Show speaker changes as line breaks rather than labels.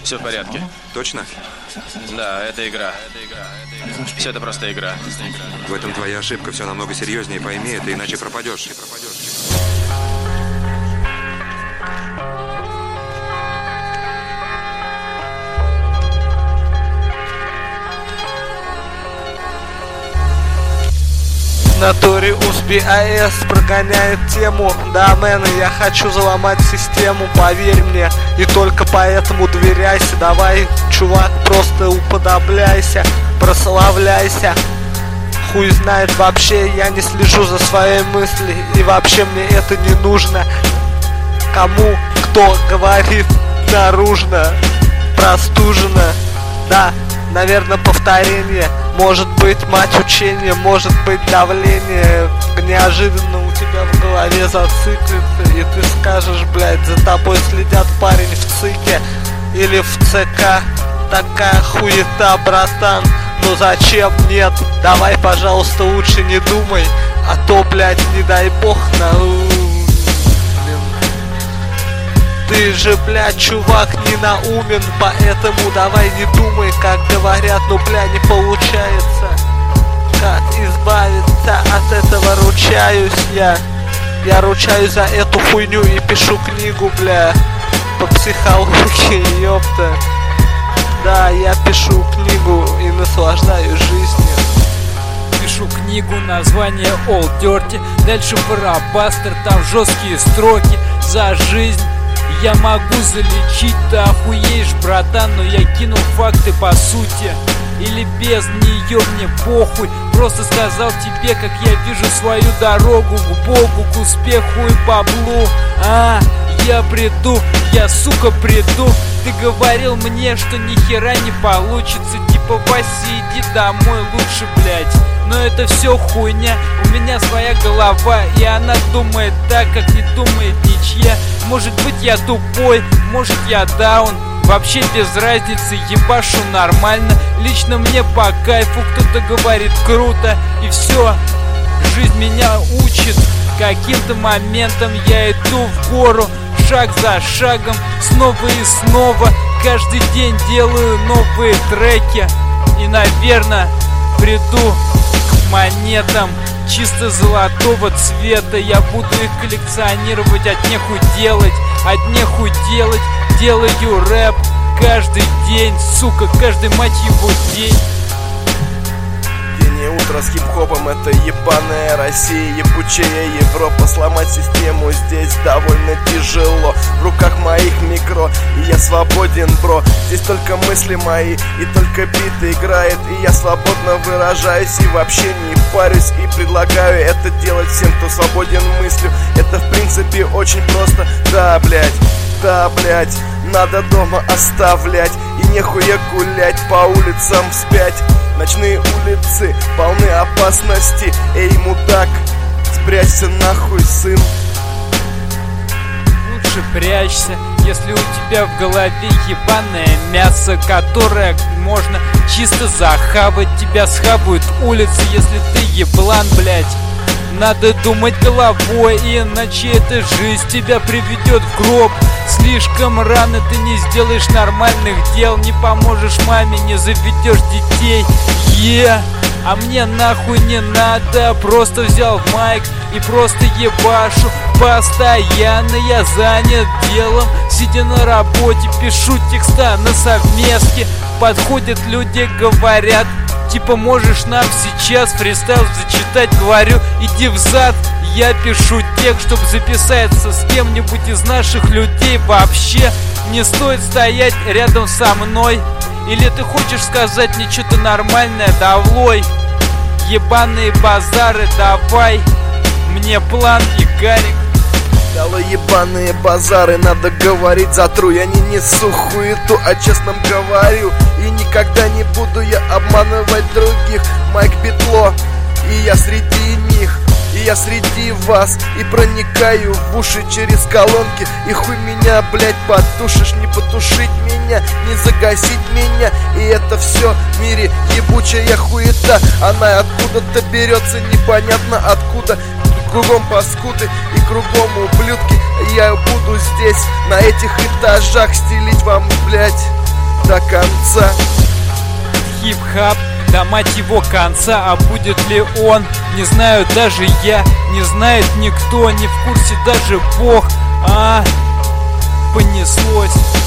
Все в порядке.
Точно?
Да, это игра. Все это просто игра.
В этом твоя ошибка. Все намного серьезнее. Пойми это, иначе пропадешь.
В натуре УСБ-АЭС прогоняет тему. Да, мэн, я хочу заломать систему, поверь мне. И только поэтому доверяйся. Давай, чувак, просто уподобляйся, прославляйся. Хуй знает вообще, я не слежу за своей мыслью. И вообще мне это не нужно. Кому кто говорит наружно, простуженно. Да, наверное, повторение. Может быть, мать учения, может быть, давление. Неожиданно у тебя в голове зациклится, и ты скажешь, блядь, за тобой следят, парень, в ЦИКе или в ЦК. Такая хуета, братан, но зачем? Нет, давай, пожалуйста, лучше не думай, а то, блядь, не дай бог Ты же, блядь, чувак, не наумен, поэтому давай не думай, как говорят, ну, бля, не получается. Как избавиться от этого, ручаюсь я. Я ручаюсь за эту хуйню и пишу книгу, бля, по психологии, ёпта. Да, я пишу книгу и наслаждаюсь жизнью.
Пишу книгу, название All Dirty. Дальше Барабастер, там жесткие строки. За жизнь я могу залечить, ты охуеешь, братан, но я кинул факты по сути. Или без нее мне похуй. Просто сказал тебе, как я вижу свою дорогу к Богу, к успеху и баблу. Я приду, я, сука, приду. Ты говорил мне, что ни хера не получится. Типа, Вася, иди домой лучше, блядь. Но это все хуйня, у меня своя голова, и она думает так, как не думает ничья. Может быть, я тупой, может, я даун. Вообще без разницы, ебашу нормально. Лично мне по кайфу, кто-то говорит круто. И все, жизнь меня учит. Каким-то моментом я иду в гору, шаг за шагом, снова и снова. Каждый день делаю новые треки. И, наверное, приду к монетам чисто золотого цвета. Я буду их коллекционировать, от нехуй делать, делаю рэп каждый день, сука, каждый, мать его, день.
День и утро с хип-хопом, это ебаная Россия, ебучая Европа. Сломать систему здесь довольно тяжело. В руках моих микро, и я свободен, бро. Здесь только мысли мои, и только бит играет. И я свободно выражаюсь, и вообще не парюсь. И предлагаю это делать всем, кто свободен мыслью. Это в принципе очень просто, да, блять, надо дома оставлять. И нехуя гулять по улицам вспять. Ночные улицы полны опасности. Эй, мудак, спрячься нахуй, сын.
Лучше прячься, если у тебя в голове ебаное мясо, которое можно чисто захавать. Тебя схавают улицы, если ты еблан, блять. Надо думать головой, иначе эта жизнь тебя приведет в гроб. Слишком рано ты не сделаешь нормальных дел, не поможешь маме, не заведешь детей. А мне нахуй не надо, просто взял майк и просто ебашу. Постоянно я занят делом, сидя на работе, пишу текста на совместке. Подходят люди, говорят, типа, можешь нам сейчас фристайл зачитать? Говорю, иди взад. Я пишу текст, чтобы записаться с кем-нибудь из наших людей. Вообще не стоит стоять рядом со мной. Или ты хочешь сказать мне что-то нормальное? Давай, ебаные базары, давай мне план и Гарик.
Дало ебаные базары, надо говорить затру. Я не несу хуету, а честно говорю. И никогда не буду я обманывать других. Майк Битло, и я среди них. И я среди вас, и проникаю в уши через колонки. И хуй меня, блять, потушишь, не потушить меня, не загасить меня. И это все в мире ебучая хуета. Она откуда-то берется, непонятно откуда. Кругом паскуды и кругом ублюдки. Я буду здесь, на этих этажах, стелить вам, блять, до конца.
Хип-хап, да мать его конца. А будет ли он, не знаю даже я, не знает никто, не в курсе даже Бог. Понеслось.